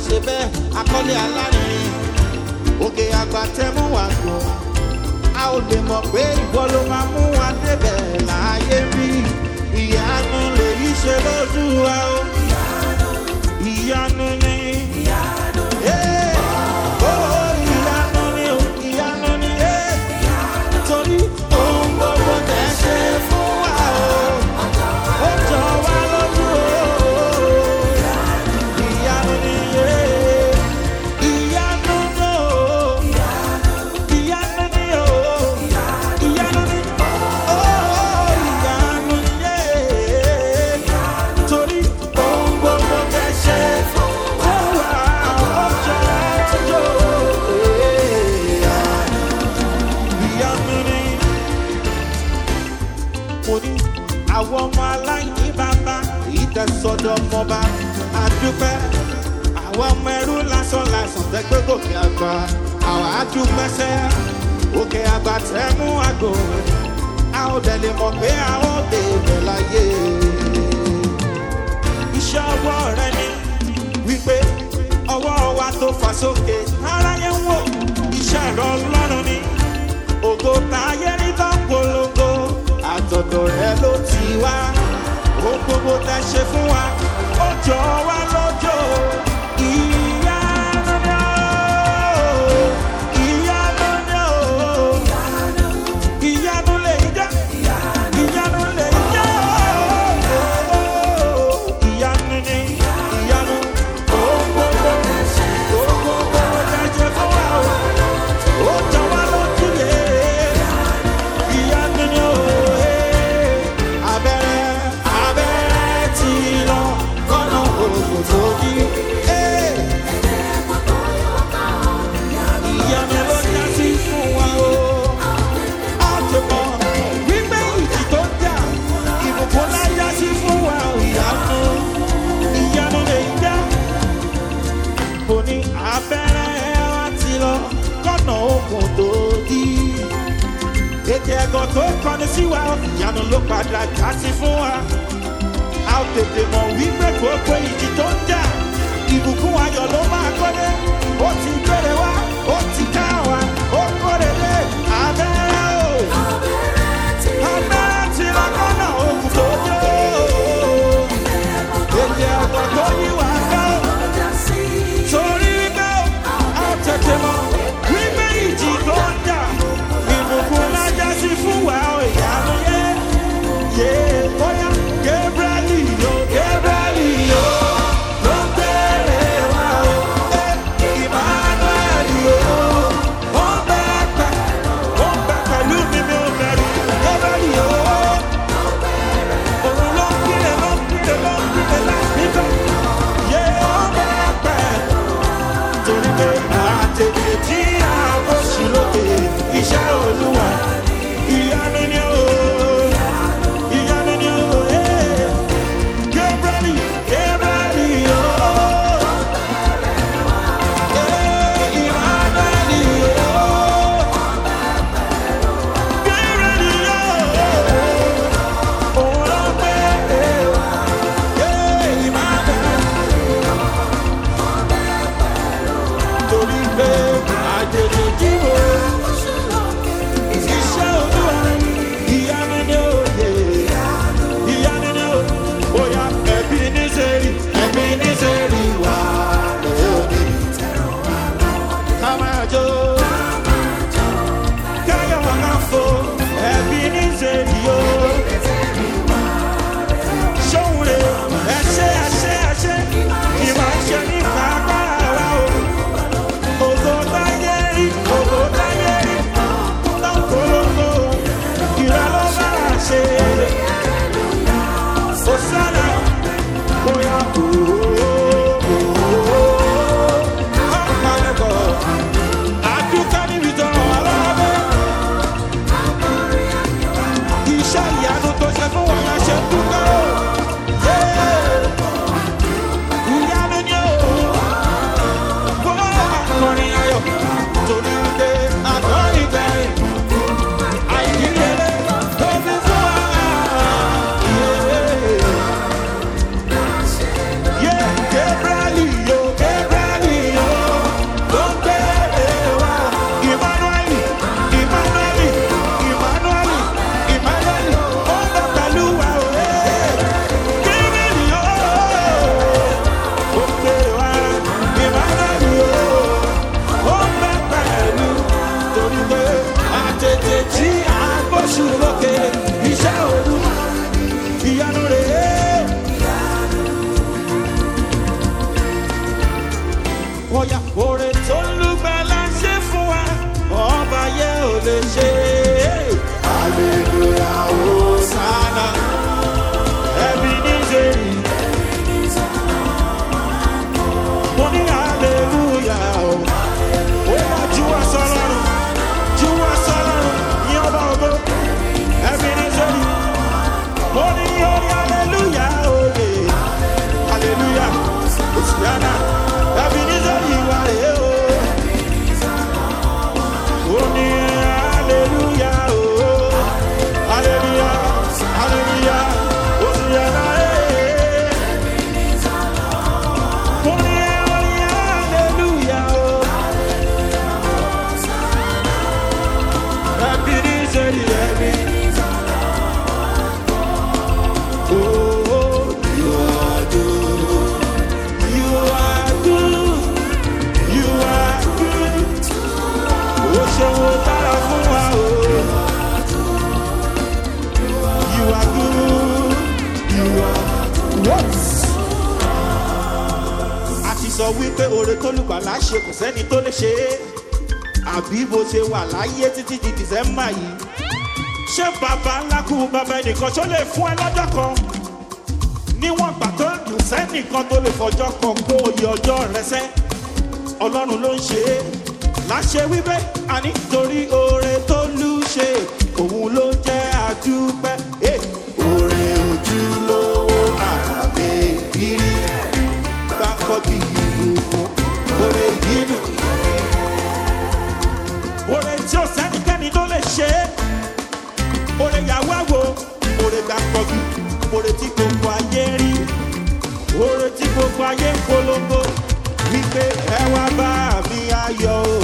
ṣe bẹ́ẹ̀ akọ́lé alárinrin òkè àgbà tẹ́mú wá gùn a ò lè mọ̀ pé ìwọ ló máa mú wa débẹ̀ láàyè rí ìyanu lèyí ṣe lójú wa o ìyanu ni ìyanu ni o ìyanu ni torí ohun gbogbo tẹ́ ṣe fún wa o ó jọ wá lójú o ìyanu ni ìyanu ni o ìyanu ni o ìyanu ni o ìyanu ni torí ohun gbogbo tẹ́ ṣe fún wa ó jọ lójú ìyanu ni mo ní àwọn ọmọ aláìní bàbá ìtẹ̀sọ́dọ̀ ọmọba àdúpẹ́ àwọn ọmọ ẹrú lásán lásán tẹ́gbẹ́ gòkè àgbà àwọn àdúpẹ́sẹ́ òkè àgbà tẹ́mú àgò a ò dẹ̀ lè mọ̀ pé àwọn bèbè láyé iṣẹ́ ọwọ́ rẹ ni wípé ọwọ́ wa tó fà sókè aráyé ń wò iṣẹ́ ẹ̀rọ ọlọ́run ni ògo táyé rí tó polongo àtọ̀dọ̀ rẹ ló ti wá ohun gbogbo tẹ́ ṣe fún wa ó jọ wá lójó ìyanu ni o ìyanu ni o ìyanu lè jẹ́ ìyanu lè jẹ́ ìyanu ni ìyanu ohun gbogbo tẹ́ ṣe fún wa ó jọ wá lójú yẹ ìyanu ni o abẹ́rẹ́ tí lọ kọ́nà òkú tó kí ìyanu ló já sí fún wa o àtẹ̀mọ́ wípé ìjì tó jà ìbùkún láyá sí fún wa o ìyanu lè já kò ní abẹ́rẹ́ tí lọ kọ́nà òkú tó kí ètè ẹ̀gọ́ tó kọ́ni sí wa ìyanu ló padà já sí fún wa a ò tètè mọ̀ wípé gbogbo ìjì tó ń jà ìbùkún ayọ̀ ló máa kọ́lé ó ti gbére wá ó ti ká wa ó kórè lé abẹ́rẹ́ o abẹ́rẹ́ tí lọ́kọ́nà òkú tó jó ètè ẹ̀gọ́ tó yí wa ká torí wípé a ò tètè mọ̀ wípé ìjì tó ń jà ìbùkún lájà sí fún wa ìyanu yé bóyá Gabrieli yo ló ń bèrè wa o Emmanuel yo ó ń bẹ pẹ̀lú mi mi ò bẹ̀rù Gabrieli yo òun ló ń kílè lásìkò yé ó ń bẹ pẹ̀lú torí pé àtètè tí a bó sí lókè iṣẹ́ Olúwa ìyanu ni o ìyanu ni o Gabrieli yo Emmanuel yo Gabrieli yo òun ló pé Emmanuel torí pé àjèjì jíwò iṣẹ́ Olúwa ìyanu ni ó yẹ ìyanu ni ó bóyá ẹbí ní sẹ́rí wà lórí ká máa jó káyọ̀ wà ká fò ẹbí ní sẹ́rí o ṣóhun rẹ̀ ẹṣẹ́ ìmọ̀ ṣe ní pàápàá wa o ògo gúúsù lókè iṣẹ́ Olúwa ìyanu rèé. Oya oore tó lùgbàlà ṣe fún wa ọba yẹ ò lè ṣe. Hallelujah Hosanna Ebenezer. Mo ní hallelujah o. Oya juwa sọlọ́run juwa sọlọ́run ní ọba ògo Ebenezer. Mo ní orí hallelujah o lè hallelujah Hosanna Ebenezer ìwà rẹ̀ o. Ó ní hallelujah o hallelujah hallelujah Hosanna mo ní orí hallelujah o. Ebenezer oh you are good you are good you are good. Ó ṣòwò dára fún wa o. You are good you are what? A ti sọ wípé oore tó lùgbàlà ṣe kò sẹ́ni tó lè ṣe é. Àbí bó ṣe wà láyé títí di December yìí. Ṣé bàbá ńlá kú bàbá ẹnìkan ṣó lè fún ẹ lọ́jọ́ kan? Níwọ̀n gbà tó kò sẹ́nìkan tó lè fọjọ́ kan kó oyè ọjọ́ rẹ sẹ́. Ọlọ́run ló ń ṣe é. Láṣẹ wípé àní torí oore tó lù ṣe òun ló jẹ́ àdúpẹ́. Oore ojúlówó àràbẹ ìrírí gbàkọ́ bí ìbùkún oore ìdínú. Oore tí ó sẹ́nikẹ́ni tó lè ṣe é. Oore yàwó àwò oore gbàkọ́ bí oore tí gbogbo ayé rí. Oore tí gbogbo ayé ń polongo wípé ẹ wá bá mi ayọ̀ o.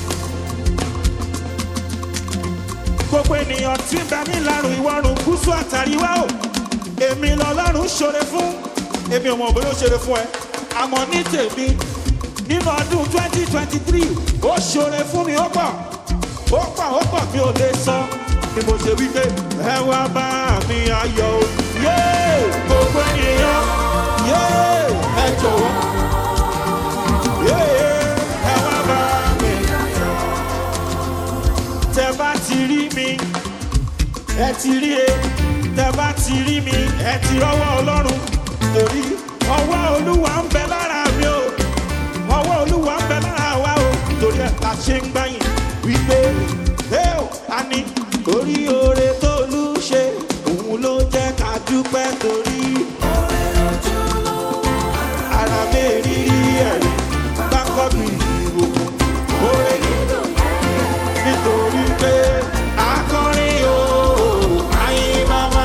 Gbogbo ènìyàn tí ń bẹ ní ìlàrùn ìwọ̀rùn gúúsù àtàríwá o. Èmi lọ́lọ́run ṣoore fún. Èmi ò mọ̀ bóyá ó ṣoore fún ẹ. Àmọ́ ní tèmi nínú ọdún 2023 ó ṣoore fún mi ó pọ̀. Ó pọ̀ ó pọ̀ mi ò lè sọ. Ni mo ṣe wípé ẹ wá bá mi ayọ̀ o. Yéé gbogbo ènìyàn yéé ẹ jọ̀wọ́. Yéé ẹ wá bá mi. Tẹ bá ti rí mi ẹ ti rí e. Tẹ bá ti rí mi ẹ ti rọ́wọ́ Ọlọ́run. Torí ọwọ́ Olúwa ń bẹ lára mi o. Ọwọ́ Olúwa ń bẹ lára wa o. Torí ẹ̀ la ṣe ń gbáyìn wípé a ní orí oore tó lù ṣe òun ló jẹ́ ká dúpẹ́ torí ara mi rírí ẹ̀rí gbàkọ́ bí ìbùkún oore nítorí pé akọrin o ayé mama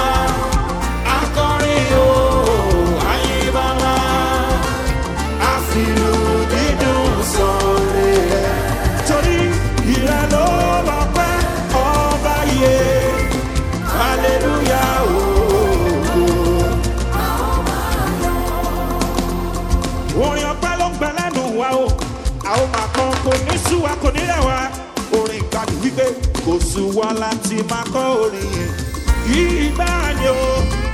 akọrin o ayé mama àfìlù dídùn sọ̀rọ̀ rẹ̀ torí ìrẹ́ ló lọ pẹ́ ọba yẹ hallelujah o. Orin ọpẹ́ ló ń gbẹ lẹ́nu wa o. A ó máa kọ́ kò ní sú wa kò ní rẹ̀ wá. Orin ìgbàdì wípé kò sú wa láti máa kọ́ orin yẹn. Ìgbà ni o.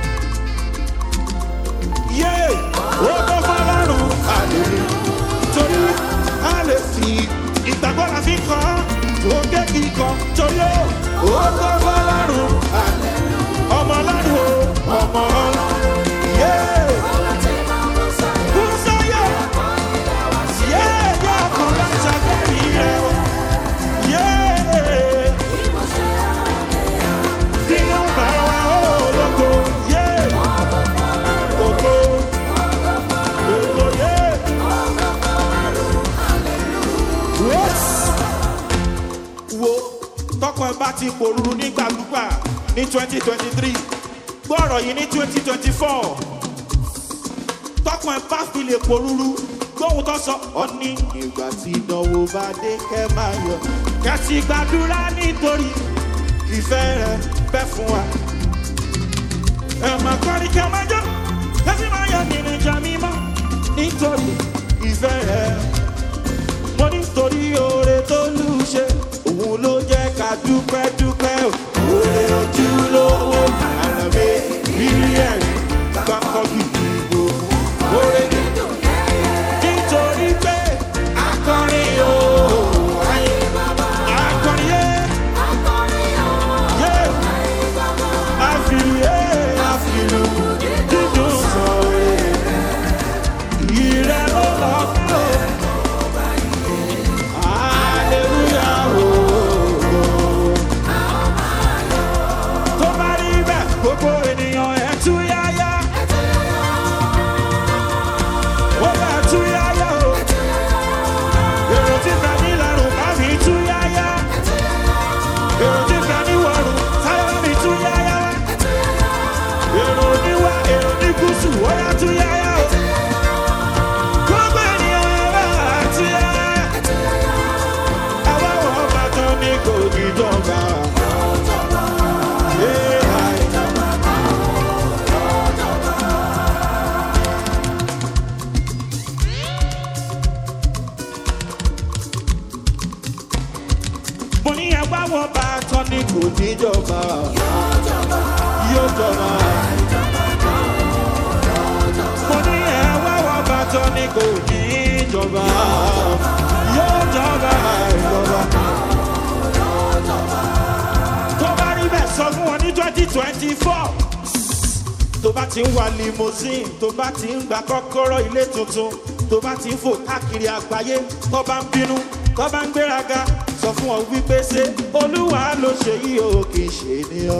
Yé o tó fọlọ́run hallelujah. Torí a lè fi ìgbàgbọ́ la fi kọ́. Òkè kíkọ́ torí o tó fọlọ́run hallelujah. Ọmọ Ọlọ́run o ọmọ Ọlọ́run. Yé. Tọ́kọ̀ ẹ bá ti pòrúurú nígbàgbúgbà ní 2023 gbọ́rọ̀ yìí ní 2024 tọ́kọ̀ ẹ bá fi lè pòrúurú gbóhùn tó sọ ọ ní ìgbà tí ìdánwò bá dé kẹ́ máa yọ̀ kẹ́sì gbàdúrà nítorí ìfẹ́ rẹ̀ bẹ́ fún wa. Ẹ máa kọrin kẹ́ máa jó kẹ́sì máa yọ̀ nínú ìjà mímọ́ nítorí ìfẹ́ rẹ̀. Mo nítorí oore tó lù ṣe òun ló jẹ́ ká dúpẹ́ dúpẹ́ o. wọn bá tán ni kò ní jọba. Yóò jọba. Mo ní ẹ̀wá wọn bá tán ni kò ní jọba. Yóò jọba ìjọba. Tó bá rí bẹ́ẹ̀ sọ fún wọn ní 2024. Tó bá ti ń wa limousine, tó bá ti ń gba kọ́kọ́rọ́ ilé tuntun, tó bá ti ń fò káàkiri àgbáyé, tó bá ń bínú, tó bá ń gbéraga, sọ fún ọ wípé ṣé Olúwa ló ṣe yìí o kì í ṣe ni o.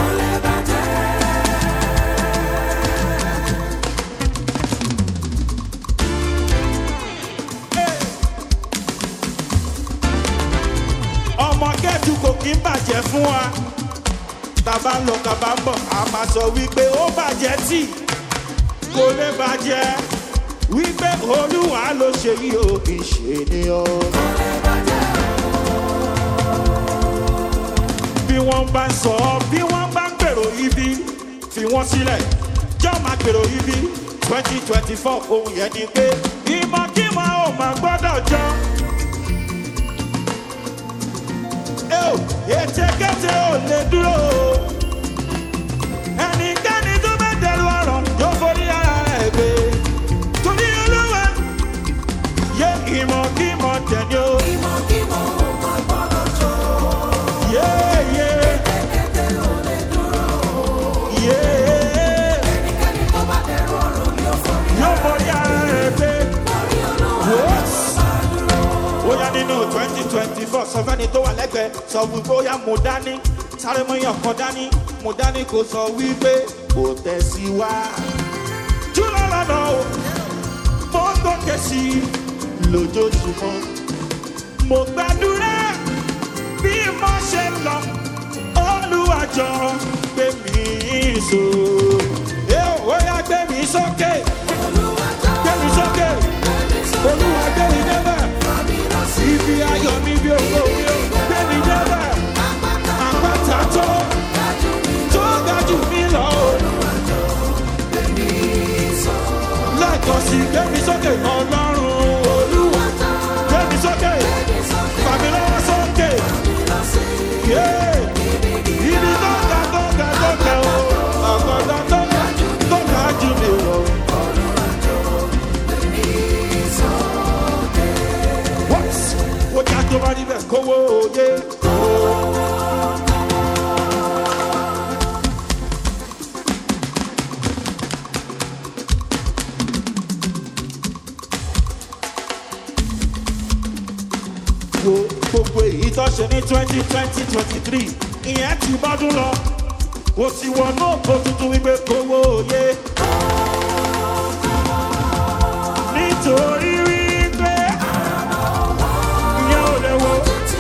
Ọmọ kẹ́tù kò kí ń bàjẹ́ fún wa. Tàbá ń lọ tàbá ń bọ̀, a máa sọ wípé ó bàjẹ́ tí kò lè bàjẹ́. Wípé Olúwa ló ṣe yìí o kì í ṣe ni o. Bí wọ́n bá ń sọ, bí wọ́n bá ń gbèrò ibi, fi wọ́n sílẹ̀. Jọ́ máa gbèrò ibi 2024 ohun yẹn ni pé ìmọ̀kímọ̀ ò máa gbọ́dọ̀ jọ. Ètekéte ò lè dúró. Ẹnikẹ́ni tó bá dẹrù ọ̀rọ̀ yóò forí ara rẹ̀ gbé. Torí Olúwa yé ìmọ̀kímọ̀ tẹ̀lé o. Ìmọ̀kímọ̀ ò máa gbọ́dọ̀ jọ. Ètekéte ò lè dúró. Ẹnikẹ́ni tó bá dẹrù ọ̀rọ̀ yóò forí ara rẹ̀ gbé. Torí Olúwa máa dúró. Ó yá nínú 2024 sọ fẹ́ni tó wà lẹ́gbẹ̀ẹ́ sọ wípé ó yá mo dání sáré mọ́ yàn kan dání mo dání kò sọ wípé kò tẹ̀síwá. Júlọ lọ́nà o mo gòkè sí i lójoojúmọ́. Mo gbàdúrà bí mo ṣe lọ Olúwa jọ̀ọ́ gbé mi sò. Ó yá gbé mi sókè. Gbé mi sókè. Olúwa gbé mi débẹ̀. Ibi ayọ̀ mi bí owó mi ó gbé mi débẹ̀. Àpáta tó ga jù mí lọ. Lẹ́ẹ̀kan sí gbé mi sókè Ọlọ́run Olúwa. Gbé mi sókè. Fà mí lọ́wọ́ sókè. Ibi tó ga o. Àpáta tó ga jù mí lọ. Ó já tó bá níbẹ̀ kówó òye. Gbogbo èyí tó ṣe ní 2023 ìyẹn ti bọ́dún lọ. Ó ti wọnú òkú tuntun wípé kówó òye. Nítorí wípé ìyẹn ò lè wo.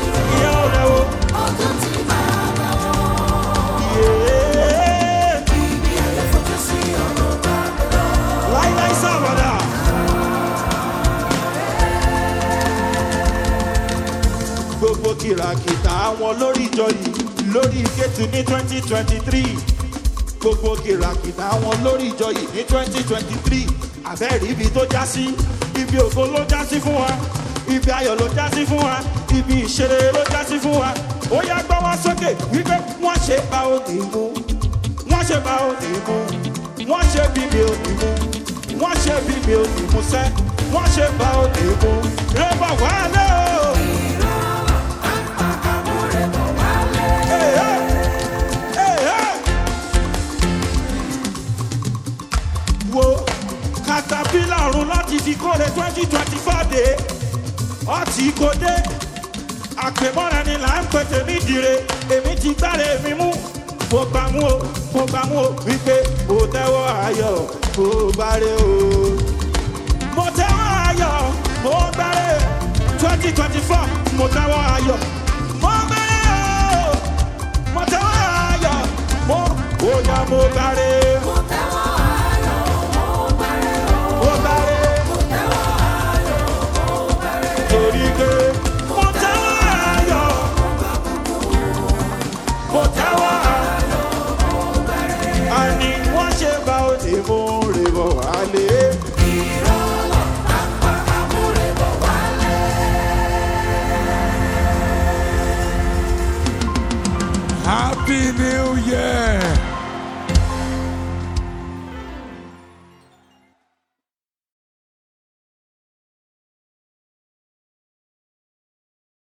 Láíláí sábàdà. Gbogbo kìràkìtà àwọn lórí ìjọ yìí lórí Kétu ní 2023. Gbogbo kìràkìtà àwọn lórí ìjọ yìí ní 2023. Àbẹ́rí ibi tó já sí, ibi ògo ló já sí fún wa, ibi ayọ̀ ló já sí fún wa, ibi ìṣeré ló já sí fún wa. Ó yá gbọ́ wá sókè wípé wọ́n ṣe bá òní mú, wọ́n ṣe bá òní mú, wọ́n ṣe bí mi ò ní mú, wọ́n ṣe bí mi ò ní mú sẹ́, wọ́n ṣe bá òní mú. Rẹ́bọ̀ wálé o. Wo katapila ọ̀run láti fi kóre 2024 dé ọtí kò dé àpèmọ́ra ni là ń pètè nídìire èmi ti gbáre mi mú mo gbà mú o wípé o tẹ́wọ́ ayọ̀ mo gbáre o mo tẹ́wọ́ ayọ̀ mo gbáre 2024 mo tẹ́wọ́ ayọ̀ mo gbáre o mo tẹ́wọ́ ayọ̀ mo gbáre. Torí pé mo tẹ́wọ́ ayọ̀, mo tẹ́wọ́ ayọ̀, àní wọ́n ṣe bá òde mú rè bọ̀ wálé. Ìrọ̀lọ́ àpá àmúrè bọ̀ wálé. Happy New Year.